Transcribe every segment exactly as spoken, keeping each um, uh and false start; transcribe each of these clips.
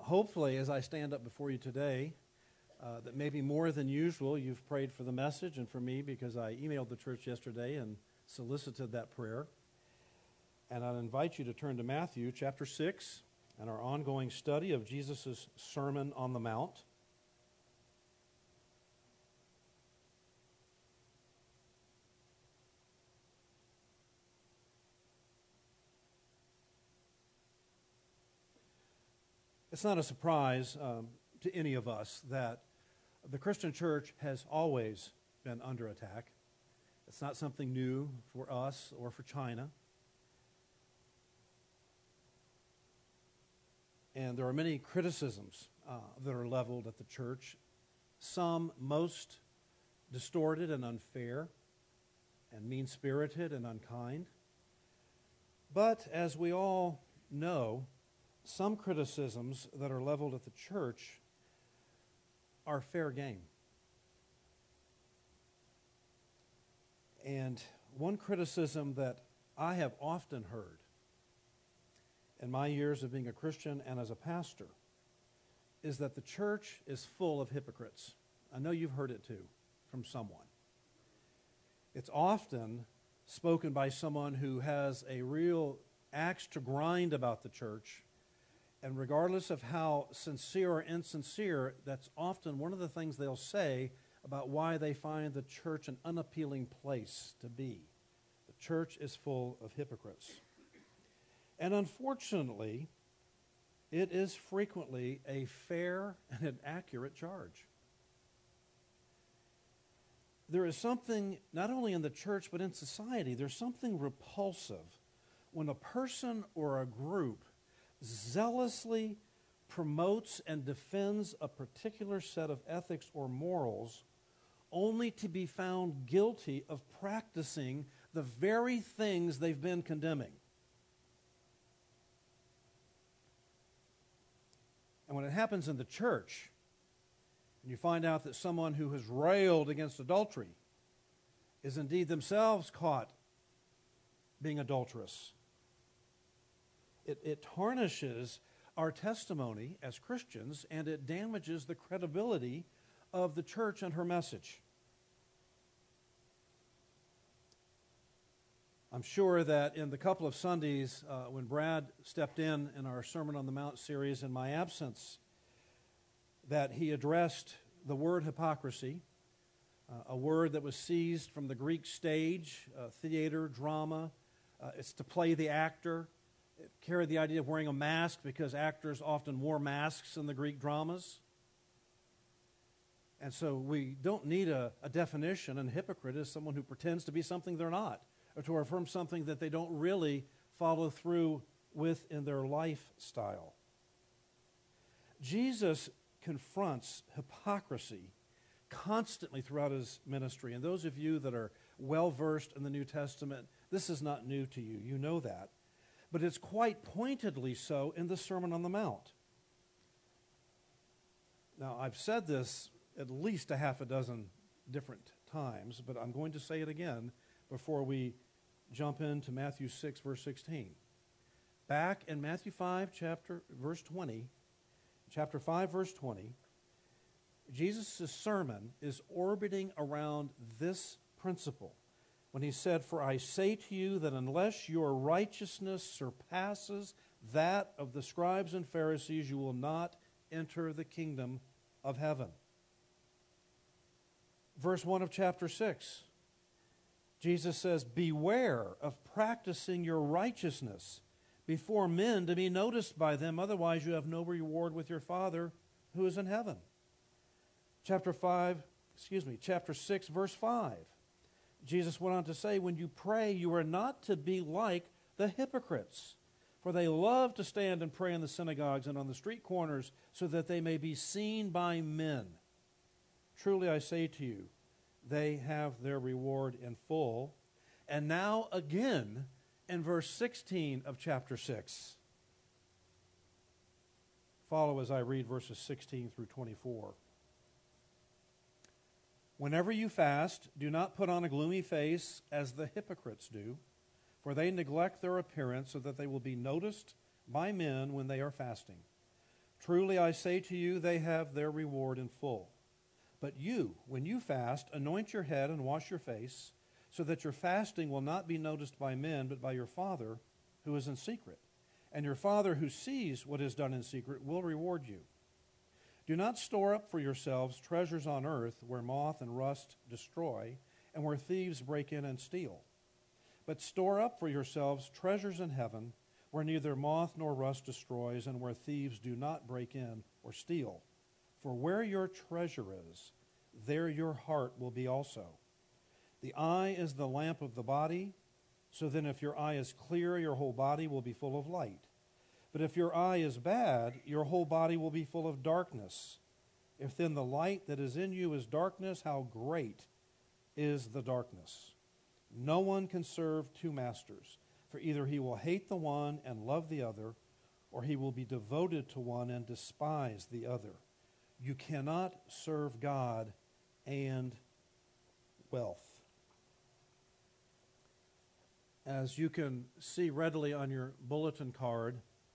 hopefully, as I stand up before you today, uh, that maybe more than usual you've prayed for the message and for me, because I emailed the church yesterday and solicited that prayer. And I'd invite you to turn to Matthew chapter six and our ongoing study of Jesus' Sermon on the Mount. It's not a surprise um, to any of us that the Christian church has always been under attack. It's not something new for us or for China. And there are many criticisms uh, that are leveled at the church, some most distorted and unfair and mean-spirited and unkind. But as we all know, some criticisms that are leveled at the church are fair game. And one criticism that I have often heard in my years of being a Christian and as a pastor is that the church is full of hypocrites. I know you've heard it too from someone. It's often spoken by someone who has a real axe to grind about the church. And regardless of how sincere or insincere, that's often one of the things they'll say about why they find the church an unappealing place to be. The church is full of hypocrites. And unfortunately, it is frequently a fair and an accurate charge. There is something, not only in the church, but in society, there's something repulsive when a person or a group zealously promotes and defends a particular set of ethics or morals only to be found guilty of practicing the very things they've been condemning. And when it happens in the church, and you find out that someone who has railed against adultery is indeed themselves caught being adulterous, It, it tarnishes our testimony as Christians, and it damages the credibility of the church and her message. I'm sure that in the couple of Sundays uh, when Brad stepped in in our Sermon on the Mount series in my absence, that he addressed the word hypocrisy, uh, a word that was seized from the Greek stage, uh, theater, drama. Uh, it's to play the actor. It carried the idea of wearing a mask because actors often wore masks in the Greek dramas. And so we don't need a, a definition, and hypocrite is someone who pretends to be something they're not, or to affirm something that they don't really follow through with in their lifestyle. Jesus confronts hypocrisy constantly throughout his ministry. And those of you that are well-versed in the New Testament, this is not new to you. You know that. But it's quite pointedly so in the Sermon on the Mount. Now, I've said this at least a half a dozen different times, but I'm going to say it again before we jump into Matthew six, verse sixteen. Back in Matthew five, chapter, verse twenty, chapter five, verse twenty, Jesus' sermon is orbiting around this principle when he said, "For I say to you that unless your righteousness surpasses that of the scribes and Pharisees, you will not enter the kingdom of heaven." Verse one of chapter six, Jesus says, "Beware of practicing your righteousness before men to be noticed by them, otherwise you have no reward with your Father who is in heaven." Chapter five, excuse me, chapter six, verse five. Jesus went on to say, "When you pray, you are not to be like the hypocrites, for they love to stand and pray in the synagogues and on the street corners so that they may be seen by men. Truly I say to you, they have their reward in full." And now again in verse sixteen of chapter six. Follow as I read verses sixteen through twenty-four. "Whenever you fast, do not put on a gloomy face as the hypocrites do, for they neglect their appearance so that they will be noticed by men when they are fasting. Truly I say to you, they have their reward in full. But you, when you fast, anoint your head and wash your face, so that your fasting will not be noticed by men, but by your Father who is in secret. And your Father who sees what is done in secret will reward you. Do not store up for yourselves treasures on earth, where moth and rust destroy, and where thieves break in and steal. But store up for yourselves treasures in heaven, where neither moth nor rust destroys, and where thieves do not break in or steal. For where your treasure is, there your heart will be also. The eye is the lamp of the body, so then if your eye is clear, your whole body will be full of light. But if your eye is bad, your whole body will be full of darkness. If then the light that is in you is darkness, how great is the darkness? No one can serve two masters, for either he will hate the one and love the other, or he will be devoted to one and despise the other. You cannot serve God and wealth. As you can see readily on your bulletin card,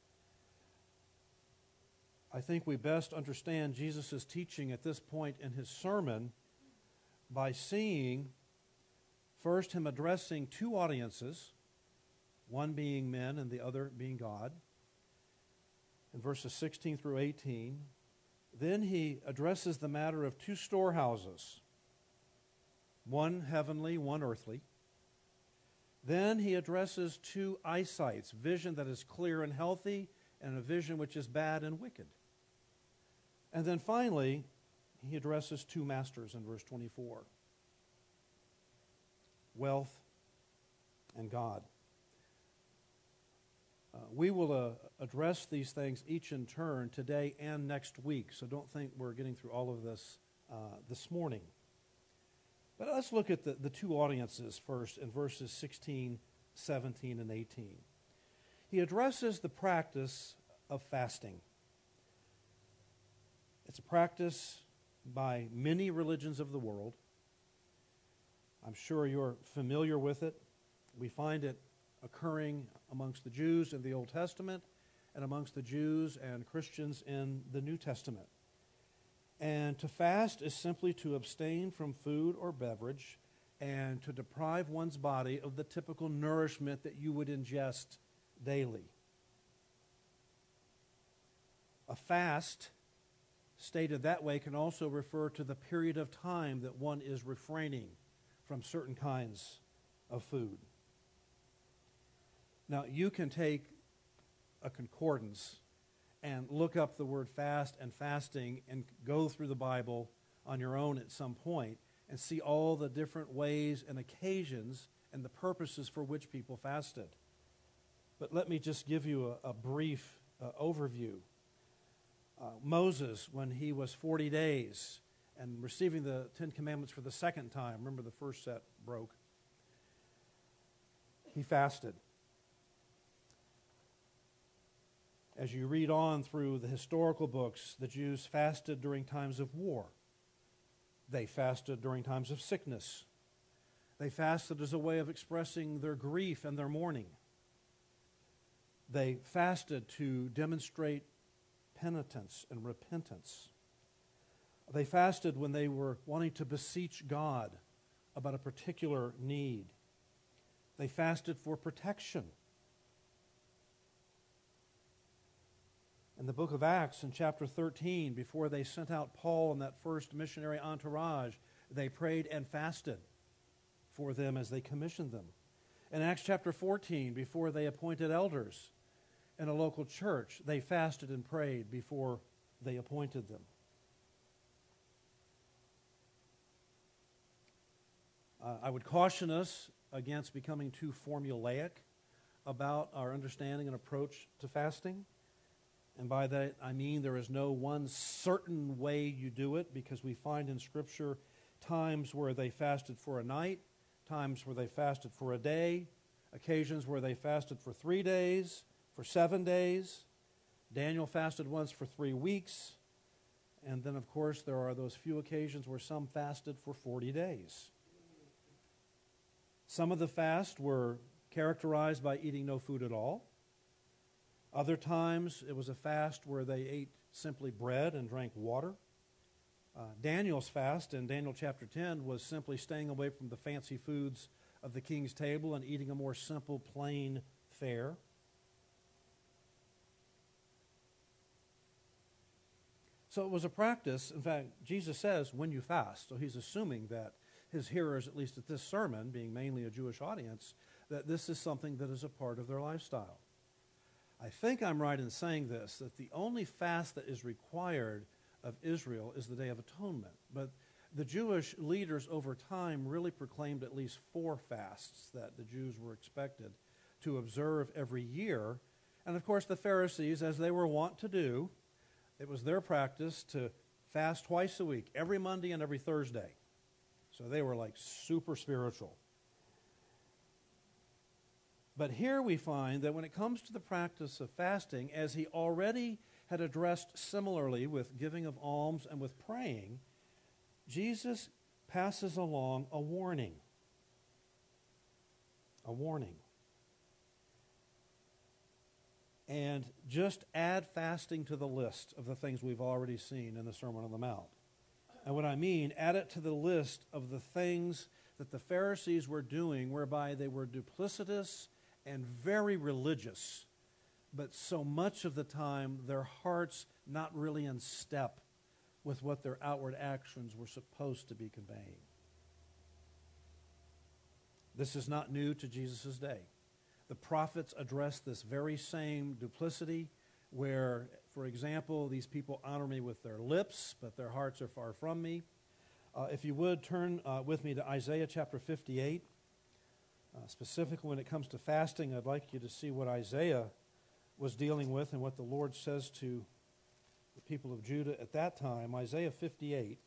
I think we best understand Jesus' teaching at this point in his sermon by seeing first him addressing two audiences, one being men and the other being God, in verses sixteen through eighteen. Then he addresses the matter of two storehouses, one heavenly, one earthly. Then he addresses two eyesights, vision that is clear and healthy, and a vision which is bad and wicked. And then finally, he addresses two masters in verse twenty-four, wealth and God. Uh, we will uh, address these things each in turn today and next week, so don't think we're getting through all of this uh, this morning. But let's look at the, the two audiences first in verses sixteen, seventeen, and eighteen. He addresses the practice of fasting. It's a practice by many religions of the world. I'm sure you're familiar with it. We find it occurring amongst the Jews in the Old Testament and amongst the Jews and Christians in the New Testament. And to fast is simply to abstain from food or beverage and to deprive one's body of the typical nourishment that you would ingest daily. A fast, stated that way, can also refer to the period of time that one is refraining from certain kinds of food. Now, you can take a concordance and look up the word fast and fasting and go through the Bible on your own at some point and see all the different ways and occasions and the purposes for which people fasted. But let me just give you a, a brief uh, overview. Uh, Moses, when he was forty days and receiving the Ten Commandments for the second time, remember the first set broke, he fasted. As you read on through the historical books, the Jews fasted during times of war. They fasted during times of sickness. They fasted as a way of expressing their grief and their mourning. They fasted to demonstrate penitence and repentance. They fasted when they were wanting to beseech God about a particular need. They fasted for protection. In the book of Acts, in chapter thirteen, before they sent out Paul and that first missionary entourage, they prayed and fasted for them as they commissioned them. In Acts chapter fourteen, before they appointed elders in a local church, they fasted and prayed before they appointed them. Uh, I would caution us against becoming too formulaic about our understanding and approach to fasting. And by that I mean there is no one certain way you do it, because we find in Scripture times where they fasted for a night, times where they fasted for a day, occasions where they fasted for three days, for seven days. Daniel fasted once for three weeks. And then, of course, there are those few occasions where some fasted for forty days. Some of the fasts were characterized by eating no food at all. Other times, it was a fast where they ate simply bread and drank water. Uh, Daniel's fast in Daniel chapter ten was simply staying away from the fancy foods of the king's table and eating a more simple, plain fare. So it was a practice. In fact, Jesus says, when you fast. So he's assuming that his hearers, at least at this sermon, being mainly a Jewish audience, that this is something that is a part of their lifestyle. I think I'm right in saying this, that the only fast that is required of Israel is the Day of Atonement. But the Jewish leaders over time really proclaimed at least four fasts that the Jews were expected to observe every year. And of course the Pharisees, as they were wont to do, it was their practice to fast twice a week, every Monday and every Thursday. So they were like super spiritual. But here we find that when it comes to the practice of fasting, as he already had addressed similarly with giving of alms and with praying, Jesus passes along a warning. A warning. And just add fasting to the list of the things we've already seen in the Sermon on the Mount. And what I mean, add it to the list of the things that the Pharisees were doing whereby they were duplicitous and very religious, but so much of the time their hearts not really in step with what their outward actions were supposed to be conveying. This is not new to Jesus' day. The prophets address this very same duplicity where, for example, these people honor me with their lips, but their hearts are far from me. Uh, if you would, turn uh, with me to Isaiah chapter fifty-eight. Uh, specifically when it comes to fasting, I'd like you to see what Isaiah was dealing with and what the Lord says to the people of Judah at that time. Isaiah fifty-eight.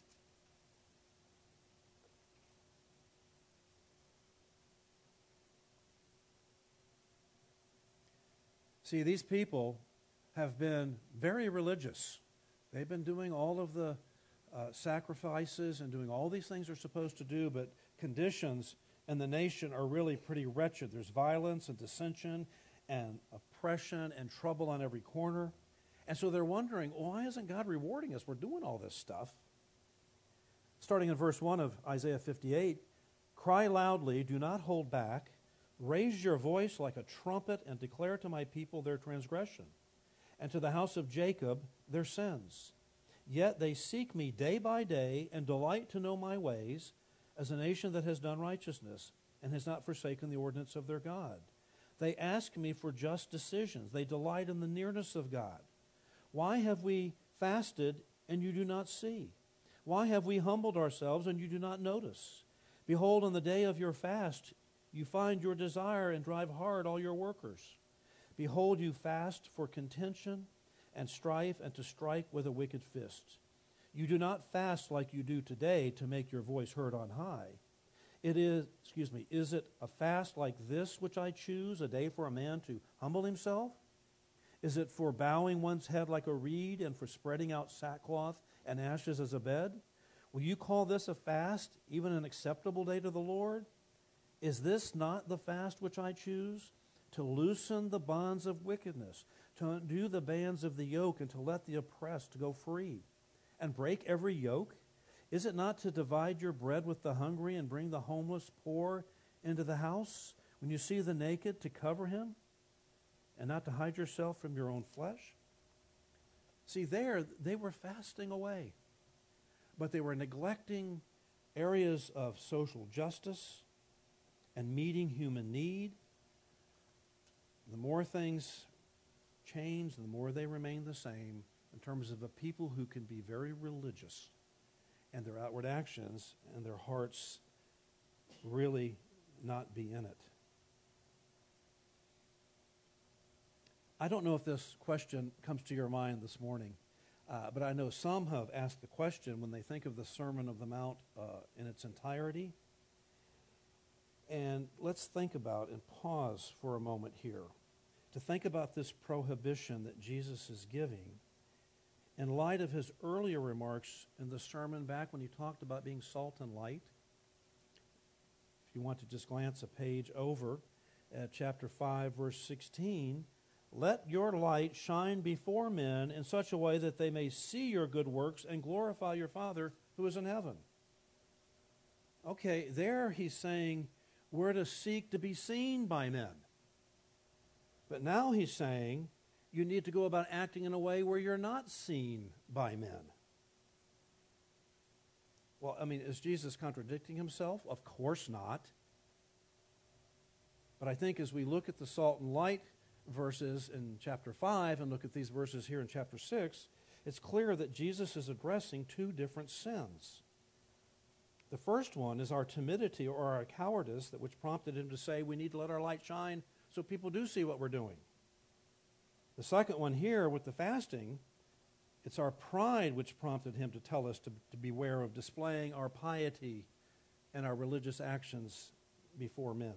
See, these people have been very religious. They've been doing all of the uh, sacrifices and doing all these things they're supposed to do, but conditions in the nation are really pretty wretched. There's violence and dissension and oppression and trouble on every corner. And so they're wondering, why isn't God rewarding us? We're doing all this stuff. Starting in verse one of Isaiah fifty-eight, cry loudly, do not hold back. Raise your voice like a trumpet and declare to my people their transgression, and to the house of Jacob their sins. Yet they seek me day by day and delight to know my ways, as a nation that has done righteousness and has not forsaken the ordinance of their God. They ask me for just decisions. They delight in the nearness of God. Why have we fasted and you do not see? Why have we humbled ourselves and you do not notice? Behold, on the day of your fast, you find your desire and drive hard all your workers. Behold, you fast for contention and strife and to strike with a wicked fist. You do not fast like you do today to make your voice heard on high. It is, excuse me, is it a fast like this which I choose, a day for a man to humble himself? Is it for bowing one's head like a reed and for spreading out sackcloth and ashes as a bed? Will you call this a fast, even an acceptable day to the Lord? Is this not the fast which I choose? To loosen the bonds of wickedness, to undo the bands of the yoke, and to let the oppressed go free, and break every yoke? Is it not to divide your bread with the hungry and bring the homeless poor into the house? When you see the naked, to cover him, and not to hide yourself from your own flesh? See, there, they were fasting away, but they were neglecting areas of social justice and meeting human need. The more things change, the more they remain the same in terms of a people who can be very religious and their outward actions and their hearts really not be in it. I don't know if this question comes to your mind this morning, uh, but I know some have asked the question when they think of the Sermon of the Mount uh, in its entirety. And let's think about and pause for a moment here to think about this prohibition that Jesus is giving in light of his earlier remarks in the sermon back when he talked about being salt and light. If you want to just glance a page over at chapter five, verse sixteen, let your light shine before men in such a way that they may see your good works and glorify your Father who is in heaven. Okay, there he's saying we're to seek to be seen by men. But now he's saying you need to go about acting in a way where you're not seen by men. Well, I mean, is Jesus contradicting himself? Of course not. But I think as we look at the salt and light verses in chapter five and look at these verses here in chapter six, it's clear that Jesus is addressing two different sins. The first one is our timidity or our cowardice, that which prompted him to say we need to let our light shine so people do see what we're doing. The second one here with the fasting, it's our pride which prompted him to tell us to, to beware of displaying our piety and our religious actions before men.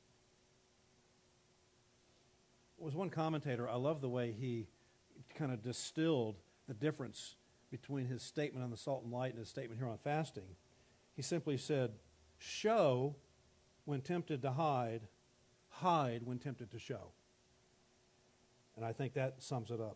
There was one commentator, I love the way he kind of distilled the difference between his statement on the salt and light and his statement here on fasting. He simply said, show when tempted to hide, hide when tempted to show. And I think that sums it up.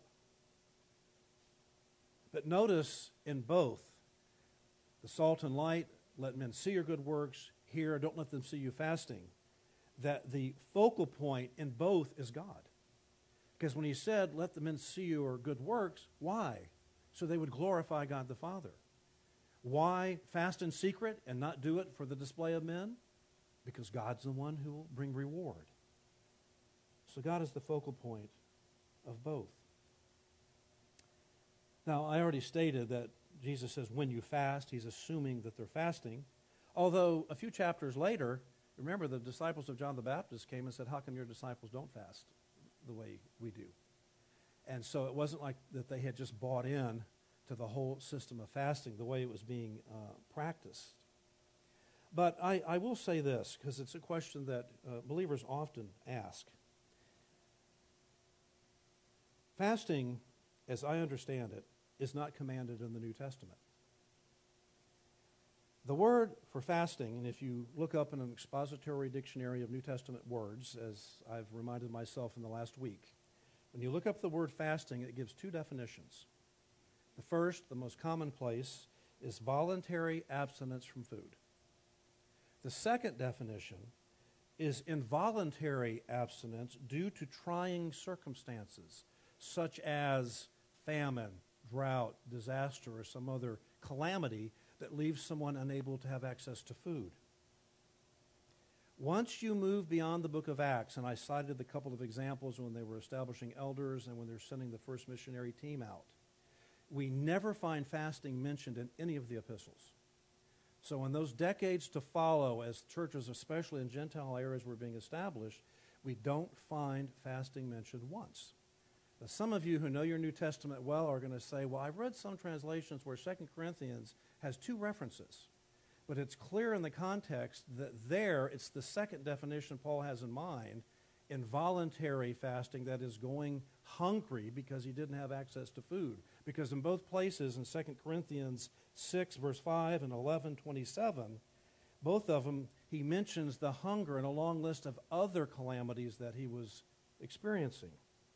But notice in both, the salt and light, let men see your good works. Here, don't let them see you fasting. That the focal point in both is God. Because when he said, let the men see your good works, why? So they would glorify God the Father. Why fast in secret and not do it for the display of men? Because God's the one who will bring reward. So God is the focal point of both. Now, I already stated that Jesus says when you fast, he's assuming that they're fasting. Although a few chapters later, remember the disciples of John the Baptist came and said, how come your disciples don't fast the way we do? And so it wasn't like that they had just bought in to the whole system of fasting, the way it was being uh, practiced. But I, I will say this, because it's a question that uh, believers often ask. Fasting, as I understand it, is not commanded in the New Testament. The word for fasting, and if you look up in an expository dictionary of New Testament words, as I've reminded myself in the last week, when you look up the word fasting, it gives two definitions. The first, the most commonplace, is voluntary abstinence from food. The second definition is involuntary abstinence due to trying circumstances, such as famine, drought, disaster, or some other calamity that leaves someone unable to have access to food. Once you move beyond the book of Acts, and I cited a couple of examples when they were establishing elders and when they're sending the first missionary team out, we never find fasting mentioned in any of the epistles. So in those decades to follow, as churches, especially in Gentile areas, were being established, we don't find fasting mentioned once. Now, some of you who know your New Testament well are going to say, well, I've read some translations where Second Corinthians has two references. But it's clear in the context that there it's the second definition Paul has in mind, involuntary fasting, that is going hungry because he didn't have access to food. Because in both places, in Second Corinthians six, verse five, and eleven twenty-seven, both of them, he mentions the hunger and a long list of other calamities that he was experiencing.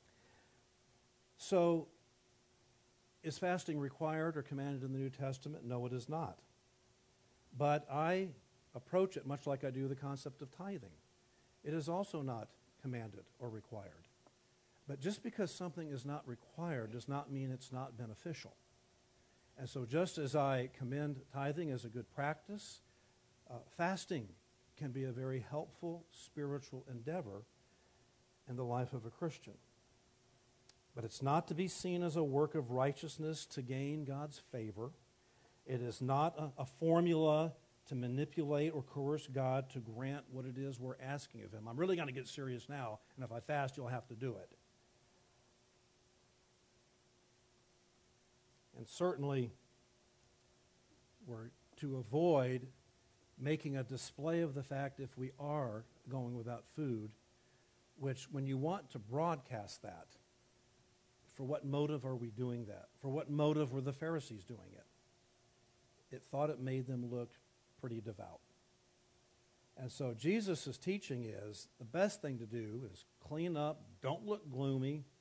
So, is fasting required or commanded in the New Testament? No, it is not. But I approach it much like I do the concept of tithing. It is also not commanded or required. But just because something is not required does not mean it's not beneficial. And so just as I commend tithing as a good practice, uh, fasting can be a very helpful spiritual endeavor in the life of a Christian. But it's not to be seen as a work of righteousness to gain God's favor. It is not a, a formula to manipulate or coerce God to grant what it is we're asking of him. I'm really going to get serious now, and if I fast, you'll have to do it. And certainly, we're to avoid making a display of the fact if we are going without food, which when you want to broadcast that, for what motive are we doing that? For what motive were the Pharisees doing it? It thought it made them look pretty devout. And so Jesus' teaching is the best thing to do is clean up, don't look gloomy,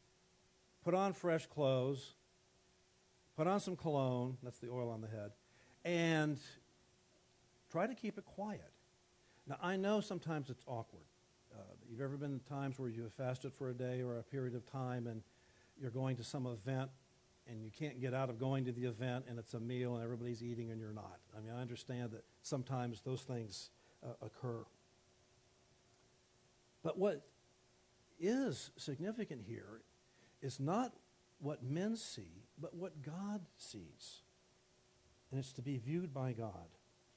put on fresh clothes, put on some cologne, that's the oil on the head, and try to keep it quiet. Now, I know sometimes it's awkward. Uh, you've ever been in times where you have fasted for a day or a period of time and you're going to some event and you can't get out of going to the event and it's a meal and everybody's eating and you're not. I mean, I understand that sometimes those things uh, occur. But what is significant here is not what men see, but what God sees. And it's to be viewed by God.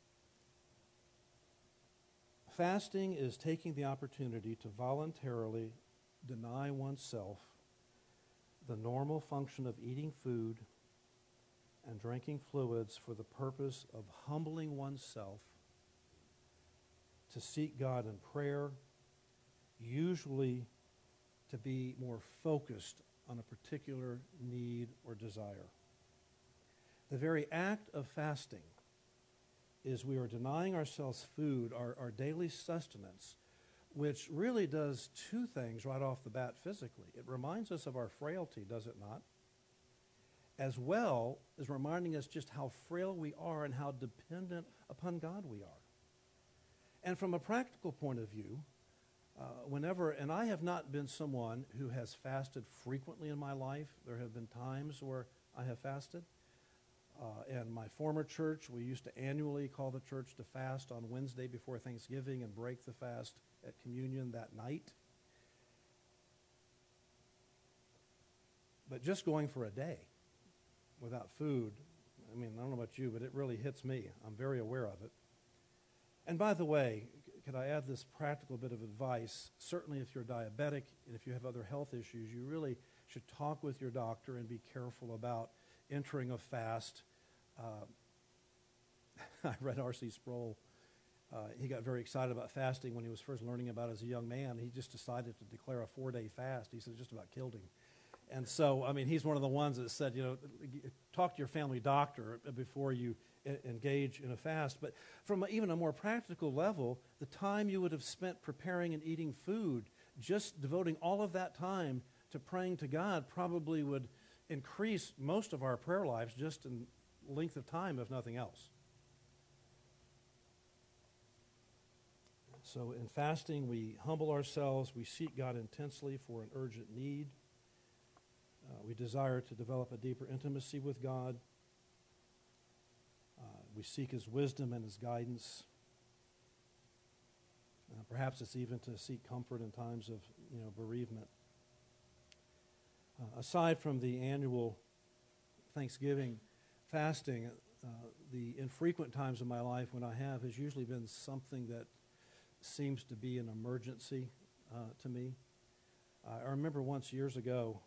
Fasting is taking the opportunity to voluntarily deny oneself the normal function of eating food and drinking fluids for the purpose of humbling oneself to seek God in prayer, usually to be more focused on a particular need or desire. The very act of fasting is we are denying ourselves food, our, our daily sustenance, which really does two things right off the bat physically. It reminds us of our frailty, does it not? As well as reminding us just how frail we are and how dependent upon God we are. And from a practical point of view, uh, whenever, and I have not been someone who has fasted frequently in my life. There have been times where I have fasted. Uh, in my former church, we used to annually call the church to fast on Wednesday before Thanksgiving and break the fast at communion that night. But just going for a day without food, I mean, I don't know about you, but it really hits me. I'm very aware of it. And by the way, could I add this practical bit of advice? Certainly if you're diabetic and if you have other health issues, you really should talk with your doctor and be careful about entering a fast. Uh, I read R C Sproul. Uh, he got very excited about fasting when he was first learning about it as a young man. He just decided to declare a four-day fast. He said it just about killed him. And so, I mean, he's one of the ones that said, you know, talk to your family doctor before you I- engage in a fast. But from a, even a more practical level, the time you would have spent preparing and eating food, just devoting all of that time to praying to God probably would increase most of our prayer lives just in length of time, if nothing else. So in fasting, we humble ourselves, we seek God intensely for an urgent need. Uh, we desire to develop a deeper intimacy with God. Uh, we seek His wisdom and His guidance. Uh, perhaps it's even to seek comfort in times of, you know, bereavement. Uh, aside from the annual Thanksgiving fasting, uh, the infrequent times of my life when I have has usually been something that seems to be an emergency uh, to me. Uh, I remember once years ago,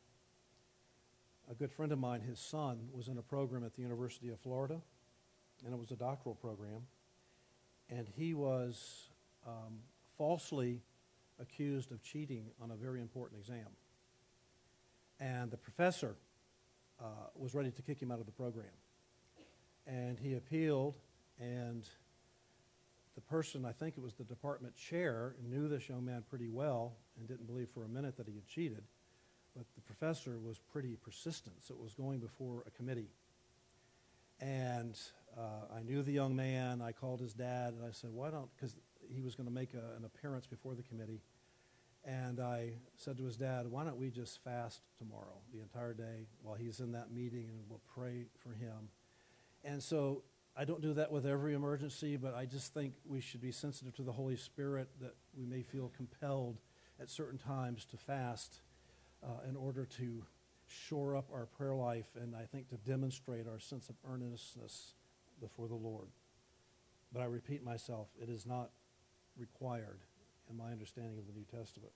a good friend of mine, his son, was in a program at the University of Florida, and it was a doctoral program, and he was um, falsely accused of cheating on a very important exam. And the professor uh, was ready to kick him out of the program. And he appealed, and the person, I think it was the department chair, knew this young man pretty well and didn't believe for a minute that he had cheated. But the professor was pretty persistent, so it was going before a committee. And uh, I knew the young man. I called his dad, and I said, why don't, because he was going to make a, an appearance before the committee. And I said to his dad, why don't we just fast tomorrow, the entire day, while he's in that meeting, and we'll pray for him. And so I don't do that with every emergency, but I just think we should be sensitive to the Holy Spirit, that we may feel compelled at certain times to fast uh, in order to shore up our prayer life, and I think to demonstrate our sense of earnestness before the Lord. But I repeat myself, it is not required in my understanding of the New Testament.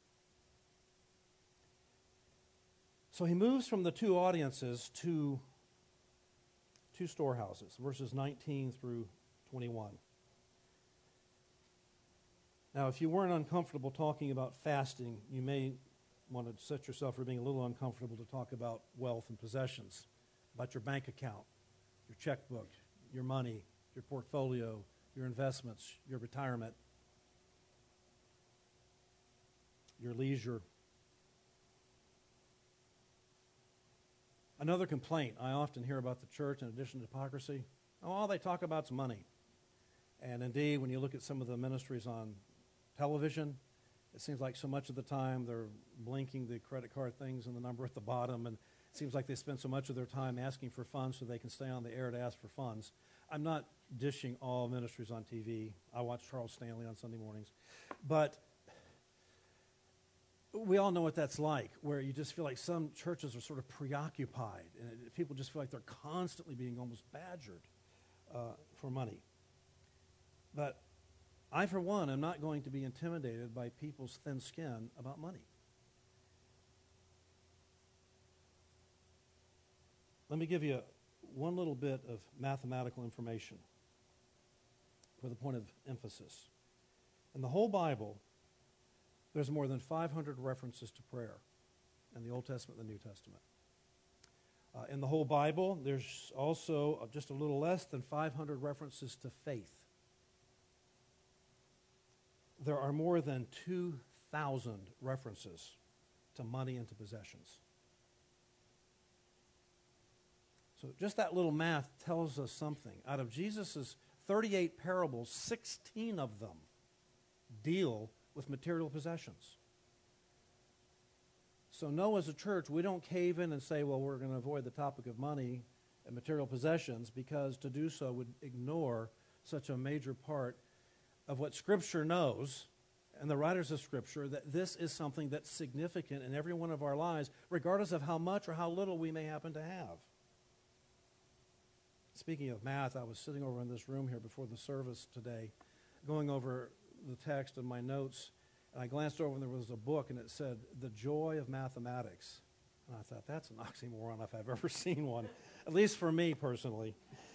So he moves from the two audiences to two storehouses, verses nineteen through twenty-one. Now, if you weren't uncomfortable talking about fasting, you may want to set yourself for being a little uncomfortable to talk about wealth and possessions, about your bank account, your checkbook, your money, your portfolio, your investments, your retirement, your leisure. Another complaint I often hear about the church, in addition to hypocrisy, oh, all they talk about is money. And indeed, when you look at some of the ministries on television, it seems like so much of the time they're blinking the credit card things and the number at the bottom, and it seems like they spend so much of their time asking for funds so they can stay on the air to ask for funds. I'm not dishing all ministries on T V. I watch Charles Stanley on Sunday mornings. But we all know what that's like, where you just feel like some churches are sort of preoccupied, and it, people just feel like they're constantly being almost badgered uh, for money. But I, for one, am not going to be intimidated by people's thin skin about money. Let me give you one little bit of mathematical information for the point of emphasis. In the whole Bible, there's more than five hundred references to prayer in the Old Testament and the New Testament. Uh, in the whole Bible, there's also just a little less than five hundred references to faith. There are more than two thousand references to money and to possessions. So just that little math tells us something. Out of Jesus' thirty-eight parables, sixteen of them deal with material possessions. So no, as a church, we don't cave in and say, well, we're going to avoid the topic of money and material possessions, because to do so would ignore such a major part of what Scripture knows, and the writers of Scripture, that this is something that's significant in every one of our lives, regardless of how much or how little we may happen to have. Speaking of math, I was sitting over in this room here before the service today, going over the text of my notes, and I glanced over and there was a book, and it said, The Joy of Mathematics. And I thought, that's an oxymoron if I've ever seen one, at least for me personally.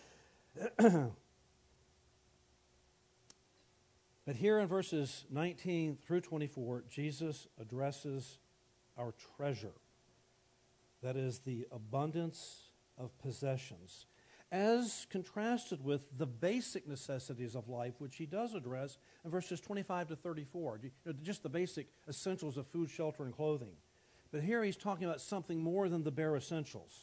But here in verses nineteen through twenty-four, Jesus addresses our treasure. That is the abundance of possessions, as contrasted with the basic necessities of life, which he does address in verses twenty-five to thirty-four, you know, just the basic essentials of food, shelter, and clothing. But here he's talking about something more than the bare essentials.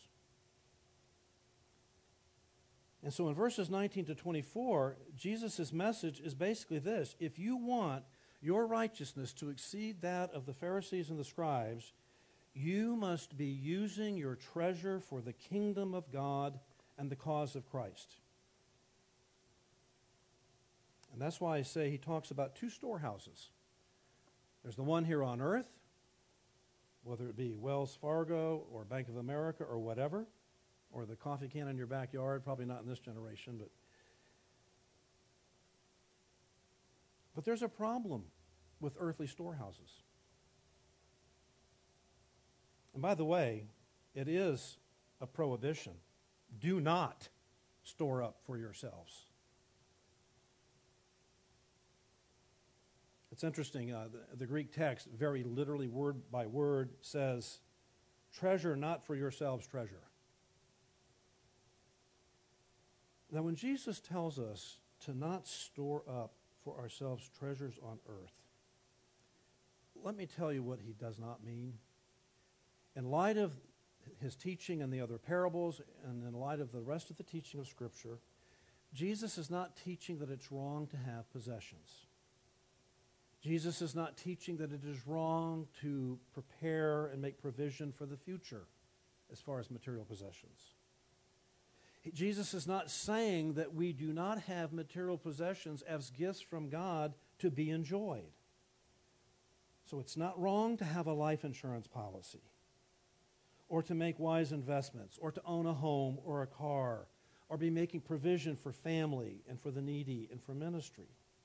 And so in verses nineteen to twenty-four, Jesus' message is basically this: if you want your righteousness to exceed that of the Pharisees and the scribes, you must be using your treasure for the kingdom of God and the cause of Christ. And that's why I say he talks about two storehouses. There's the one here on earth, whether it be Wells Fargo or Bank of America or whatever, or the coffee can in your backyard, probably not in this generation, but but there's a problem with earthly storehouses. And by the way, it is a prohibition. Do not store up for yourselves. It's interesting, uh, the, the Greek text, very literally, word by word, says, treasure not for yourselves treasure. Now, when Jesus tells us to not store up for ourselves treasures on earth, let me tell you what he does not mean. In light of his teaching and the other parables, and in light of the rest of the teaching of Scripture, Jesus is not teaching that it's wrong to have possessions. Jesus is not teaching that it is wrong to prepare and make provision for the future as far as material possessions. Jesus is not saying that we do not have material possessions as gifts from God to be enjoyed. So it's not wrong to have a life insurance policy, or to make wise investments, or to own a home or a car, or be making provision for family and for the needy and for ministry.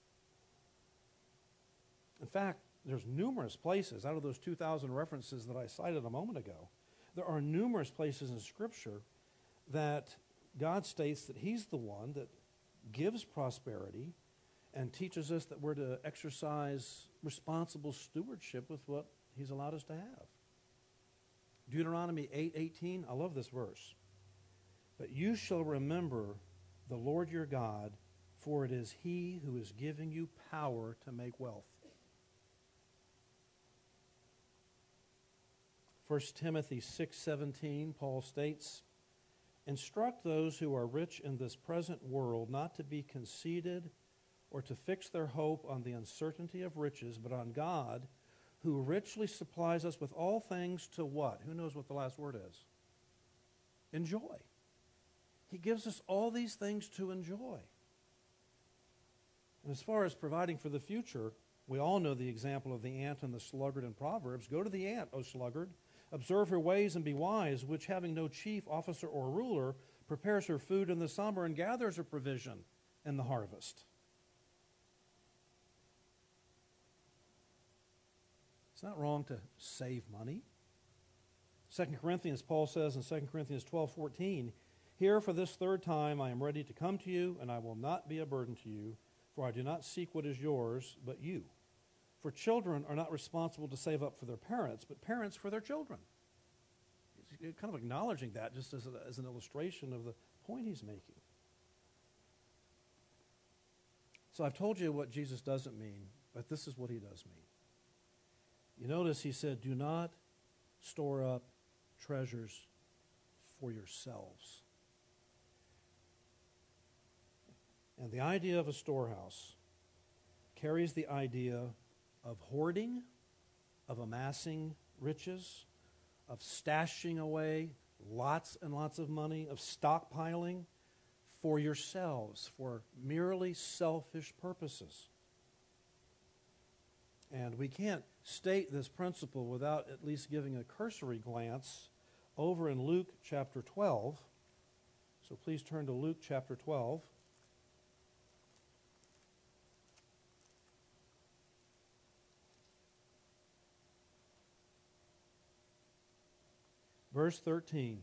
In fact, there's numerous places, out of those two thousand references that I cited a moment ago, there are numerous places in Scripture that God states that he's the one that gives prosperity and teaches us that we're to exercise responsible stewardship with what he's allowed us to have. Deuteronomy eight eighteen, I love this verse. But you shall remember the Lord your God, for it is he who is giving you power to make wealth. First Timothy six seventeen, Paul states, "Instruct those who are rich in this present world not to be conceited or to fix their hope on the uncertainty of riches, but on God, who richly supplies us with all things to" what? Who knows what the last word is? Enjoy. He gives us all these things to enjoy. And as far as providing for the future, we all know the example of the ant and the sluggard in Proverbs. Go to the ant, O sluggard, observe her ways and be wise, which having no chief, officer, or ruler, prepares her food in the summer and gathers her provision in the harvest. It's not wrong to save money. Second Corinthians, Paul says in Second Corinthians twelve fourteen, "Here for this third time I am ready to come to you, and I will not be a burden to you, for I do not seek what is yours, but you. For children are not responsible to save up for their parents, but parents for their children." He's kind of acknowledging that just as, a, as an illustration of the point he's making. So I've told you what Jesus doesn't mean, but this is what he does mean. You notice he said, "Do not store up treasures for yourselves." And the idea of a storehouse carries the idea of hoarding, of amassing riches, of stashing away lots and lots of money, of stockpiling for yourselves, for merely selfish purposes. And we can't state this principle without at least giving a cursory glance over in Luke chapter twelve. So please turn to Luke chapter twelve. Verse thirteen.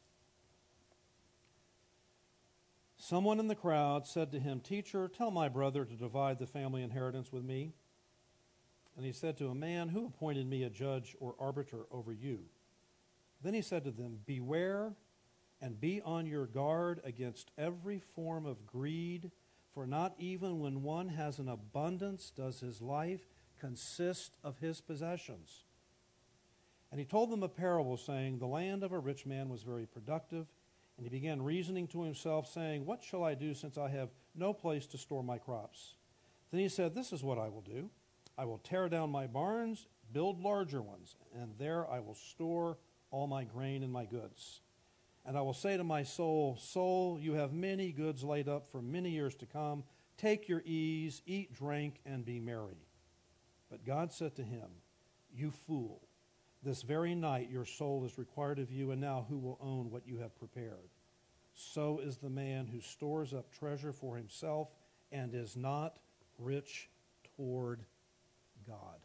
Someone in the crowd said to him, "Teacher, tell my brother to divide the family inheritance with me." And he said to him, "Man, who appointed me a judge or arbiter over you?" Then he said to them, "Beware and be on your guard against every form of greed, for not even when one has an abundance does his life consist of his possessions." And he told them a parable, saying, "The land of a rich man was very productive, and he began reasoning to himself, saying, 'What shall I do, since I have no place to store my crops?' Then he said, 'This is what I will do. I will tear down my barns, build larger ones, and there I will store all my grain and my goods. And I will say to my soul, Soul, you have many goods laid up for many years to come. Take your ease, eat, drink, and be merry.' But God said to him, 'You fool, this very night your soul is required of you, and now who will own what you have prepared? So is the man who stores up treasure for himself and is not rich toward God.'"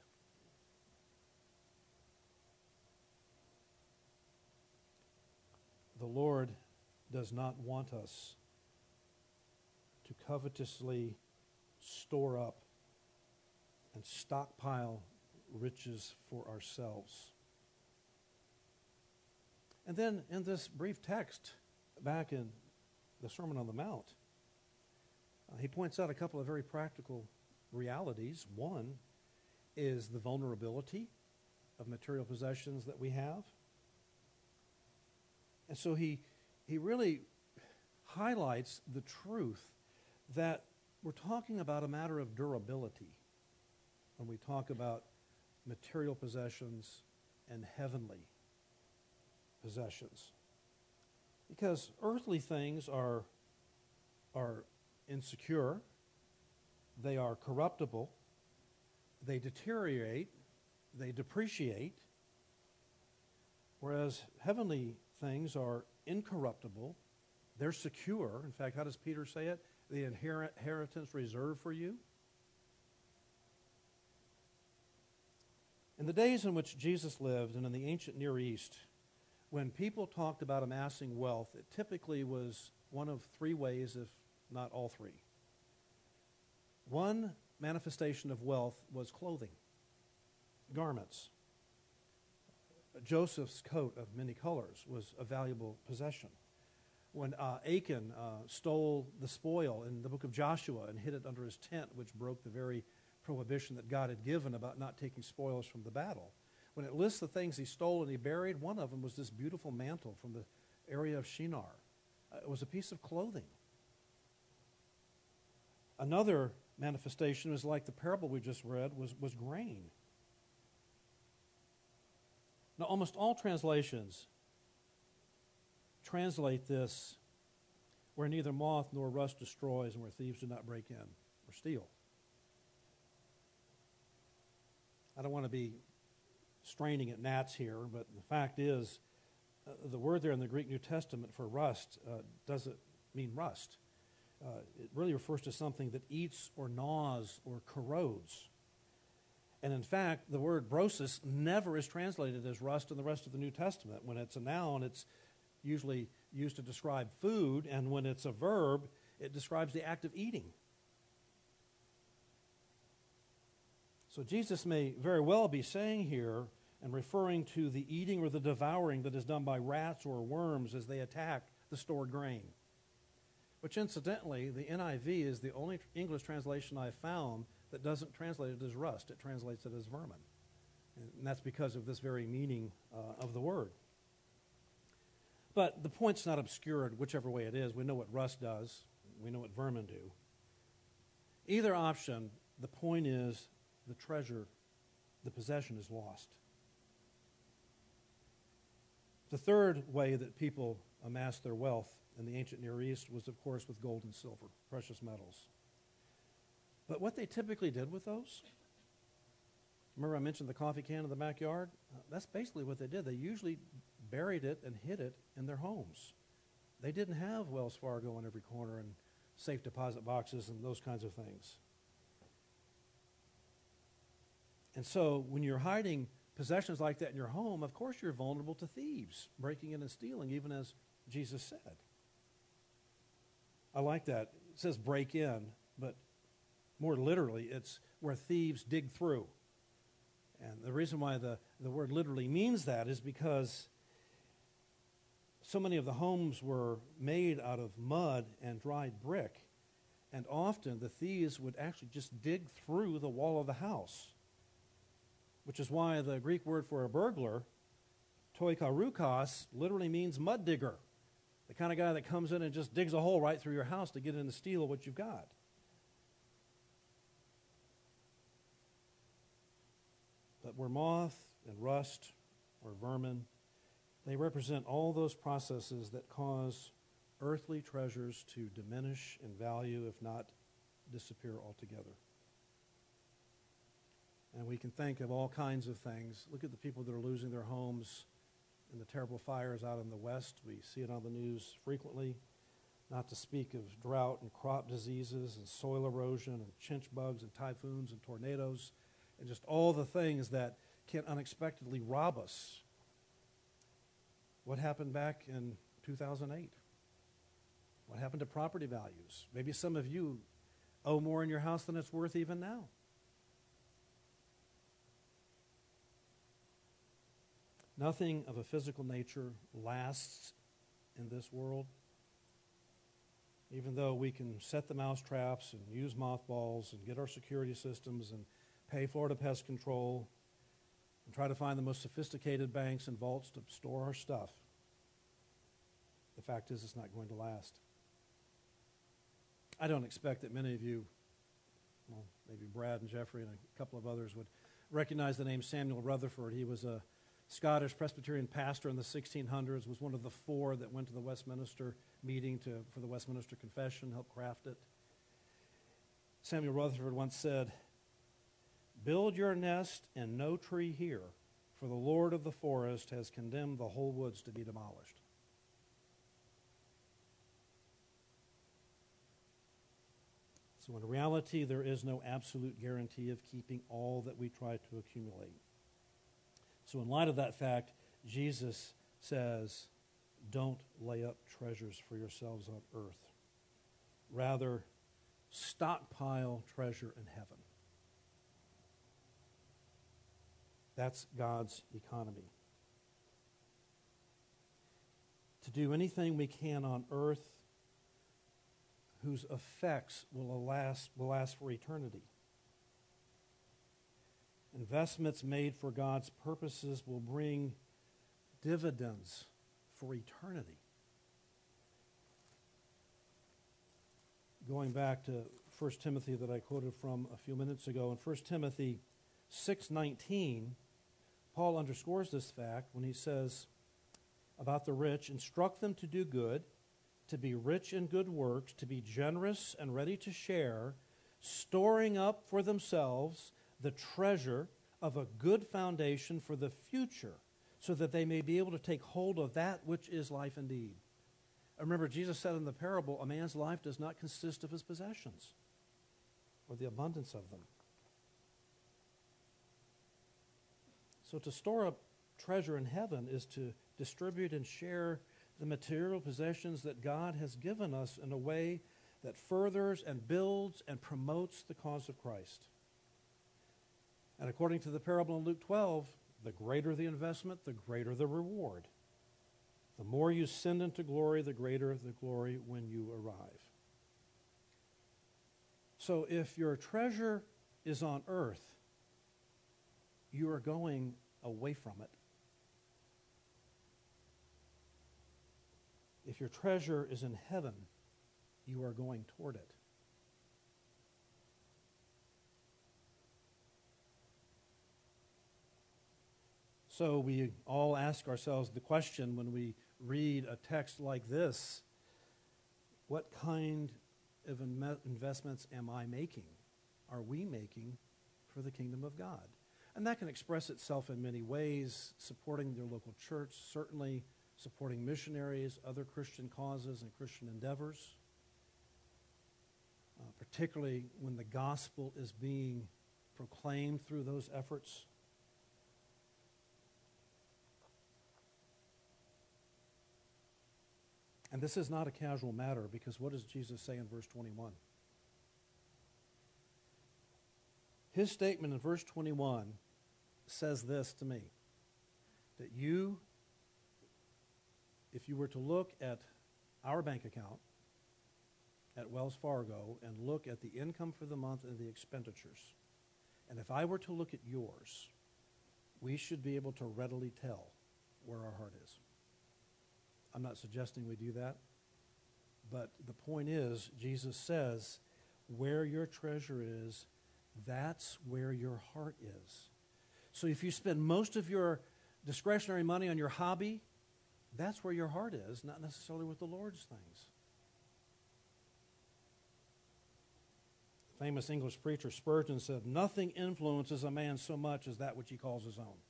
The Lord does not want us to covetously store up and stockpile riches for ourselves. And then in this brief text, back in the Sermon on the Mount, uh, he points out a couple of very practical realities. One is the vulnerability of material possessions that we have. And so he, he really highlights the truth that we're talking about a matter of durability when we talk about material possessions and heavenly possessions. Because earthly things are, are insecure, they are corruptible, they deteriorate, they depreciate, whereas heavenly things are incorruptible, they're secure. In fact, how does Peter say it? The inheritance reserved for you. In the days in which Jesus lived and in the ancient Near East, when people talked about amassing wealth, it typically was one of three ways, if not all three. One manifestation of wealth was clothing, garments. Joseph's coat of many colors was a valuable possession. When uh, Achan uh, stole the spoil in the book of Joshua and hid it under his tent, which broke the very prohibition that God had given about not taking spoils from the battle. when it lists the things he stole and he buried, one of them was this beautiful mantle from the area of Shinar. Uh, it was a piece of clothing. Another manifestation is like the parable we just read, was, was grain. Now, almost all translations translate this where neither moth nor rust destroys and where thieves do not break in or steal. I don't want to be straining at gnats here, but the fact is, uh, the word there in the Greek New Testament for rust uh, doesn't mean rust. Uh, it really refers to something that eats or gnaws or corrodes. And in fact, the word brosis never is translated as rust in the rest of the New Testament. When it's a noun, it's usually used to describe food, and when it's a verb, it describes the act of eating. So Jesus may very well be saying here and referring to the eating or the devouring that is done by rats or worms as they attack the stored grain. Which incidentally, the N I V is the only English translation I've found that doesn't translate it as rust. It translates it as vermin. And that's because of this very meaning uh, of the word. But the point's not obscured whichever way it is. We know what rust does. We know what vermin do. Either option, the point is the treasure, the possession is lost. The third way that people amassed their wealth in the ancient Near East was, of course, with gold and silver, precious metals. But what they typically did with those, remember I mentioned the coffee can in the backyard? Uh, that's basically what they did. They usually buried it and hid it in their homes. They didn't have Wells Fargo in every corner and safe deposit boxes and those kinds of things. And so when you're hiding possessions like that in your home, of course you're vulnerable to thieves breaking in and stealing, even as Jesus said. I like that. It says break in, but more literally, it's where thieves dig through. And the reason why the, the word literally means that is because so many of the homes were made out of mud and dried brick, and often the thieves would actually just dig through the wall of the house, which is why the Greek word for a burglar, toikaroukos, literally means mud digger, the kind of guy that comes in and just digs a hole right through your house to get in and steal what you've got. But where moth and rust or vermin, they represent all those processes that cause earthly treasures to diminish in value, if not disappear altogether. And we can think of all kinds of things. Look at the people that are losing their homes in the terrible fires out in the West. We see it on the news frequently, not to speak of drought and crop diseases and soil erosion and chinch bugs and typhoons and tornadoes and just all the things that can unexpectedly rob us. What happened back in two thousand eight? What happened to property values? Maybe some of you owe more in your house than it's worth even now. Nothing of a physical nature lasts in this world. Even though we can set the mouse traps and use mothballs and get our security systems and pay Florida Pest Control and try to find the most sophisticated banks and vaults to store our stuff, the fact is it's not going to last. I don't expect that many of you, well, maybe Brad and Jeffrey and a couple of others would recognize the name Samuel Rutherford. He was a Scottish Presbyterian pastor in the sixteen hundreds, was one of the four that went to the Westminster meeting to, for the Westminster Confession, helped craft it. Samuel Rutherford once said, "Build your nest in no tree here, for the Lord of the forest has condemned the whole woods to be demolished." So in reality, there is no absolute guarantee of keeping all that we try to accumulate. So in light of that fact, Jesus says, don't lay up treasures for yourselves on earth. Rather, stockpile treasure in heaven. That's God's economy. To do anything we can on earth whose effects will last, will last for eternity. Investments made for God's purposes will bring dividends for eternity. Going back to First Timothy that I quoted from a few minutes ago, in First Timothy six nineteen, Paul underscores this fact when he says about the rich, instruct them to do good, to be rich in good works, to be generous and ready to share, storing up for themselves the treasure of a good foundation for the future, so that they may be able to take hold of that which is life indeed. Remember, Jesus said in the parable, a man's life does not consist of his possessions or the abundance of them. So to store up treasure in heaven is to distribute and share the material possessions that God has given us in a way that furthers and builds and promotes the cause of Christ. And according to the parable in Luke twelve, the greater the investment, the greater the reward. The more you send into glory, the greater the glory when you arrive. So if your treasure is on earth, you are going away from it. If your treasure is in heaven, you are going toward it. So we all ask ourselves the question when we read a text like this, what kind of in- investments am I making? Are we making for the kingdom of God? And that can express itself in many ways, supporting your local church, certainly supporting missionaries, other Christian causes and Christian endeavors, uh, particularly when the gospel is being proclaimed through those efforts. And this is not a casual matter, because what does Jesus say in verse twenty-one? His statement in verse twenty-one says this to me, that you, if you were to look at our bank account at Wells Fargo and look at the income for the month and the expenditures, and if I were to look at yours, we should be able to readily tell where our heart is. I'm not suggesting we do that, but the point is, Jesus says, where your treasure is, that's where your heart is. So if you spend most of your discretionary money on your hobby, that's where your heart is, not necessarily with the Lord's things. Famous English preacher Spurgeon said, nothing influences a man so much as that which he calls his own.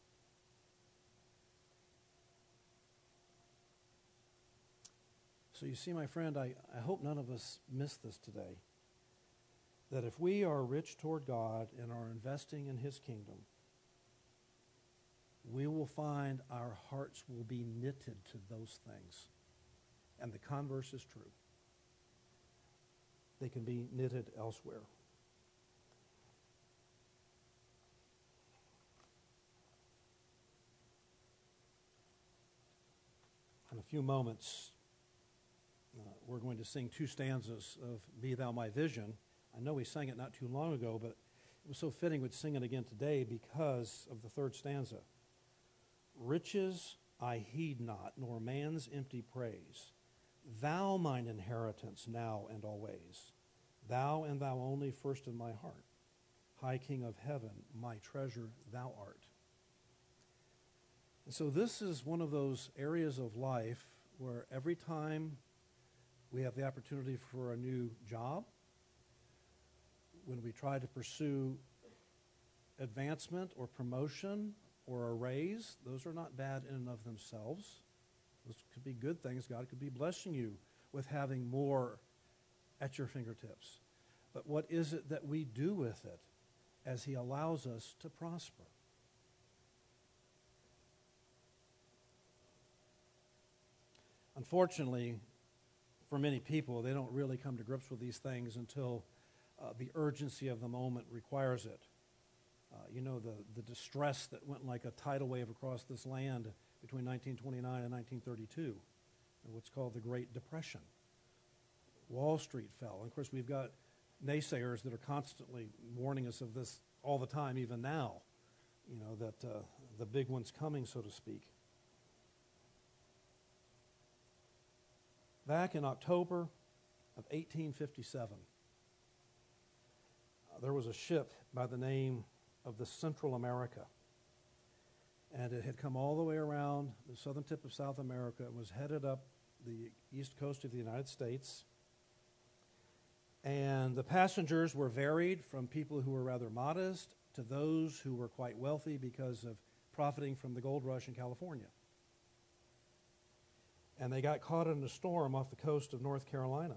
So you see, my friend, I, I hope none of us miss this today, that if we are rich toward God and are investing in His kingdom, we will find our hearts will be knitted to those things. And the converse is true. They can be knitted elsewhere. In a few moments, uh, we're going to sing two stanzas of Be Thou My Vision. I know we sang it not too long ago, but it was so fitting we'd sing it again today because of the third stanza. Riches I heed not, nor man's empty praise. Thou mine inheritance now and always. Thou and thou only first in my heart. High King of heaven, my treasure thou art. And so this is one of those areas of life where every time we have the opportunity for a new job, when we try to pursue advancement or promotion or a raise, those are not bad in and of themselves. Those could be good things. God could be blessing you with having more at your fingertips. But what is it that we do with it as He allows us to prosper? Unfortunately, for many people, they don't really come to grips with these things until uh, the urgency of the moment requires it. Uh, you know, the, the distress that went like a tidal wave across this land between nineteen twenty-nine and nineteen thirty-two, what's called the Great Depression. Wall Street fell. And of course, we've got naysayers that are constantly warning us of this all the time, even now, you know, that uh, the big one's coming, so to speak. Back in October of eighteen fifty-seven, uh, there was a ship by the name of the Central America. And it had come all the way around the southern tip of South America and was headed up the east coast of the United States. And the passengers were varied from people who were rather modest to those who were quite wealthy because of profiting from the gold rush in California. And they got caught in a storm off the coast of North Carolina.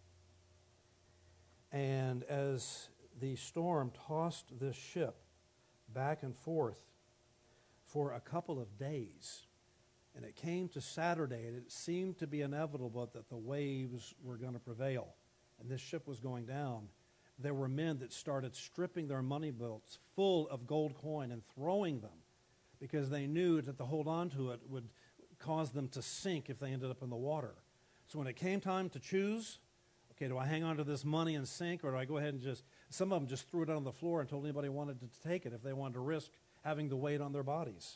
And as the storm tossed this ship back and forth for a couple of days, and it came to Saturday, and it seemed to be inevitable that the waves were going to prevail, and this ship was going down, there were men that started stripping their money belts full of gold coin and throwing them because they knew that to hold on to it would cause them to sink if they ended up in the water. So when it came time to choose, okay, do I hang on to this money and sink, or do I go ahead and just, some of them just threw it on the floor and told anybody who wanted to take it if they wanted to risk having the weight on their bodies.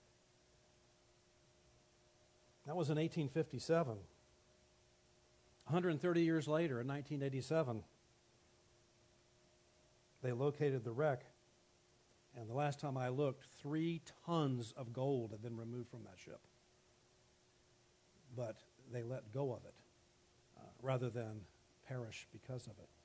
That was in eighteen fifty-seven. one hundred thirty years later, in nineteen eighty-seven, they located the wreck, and the last time I looked, three tons of gold had been removed from that ship. But they let go of it uh, rather than perish because of it.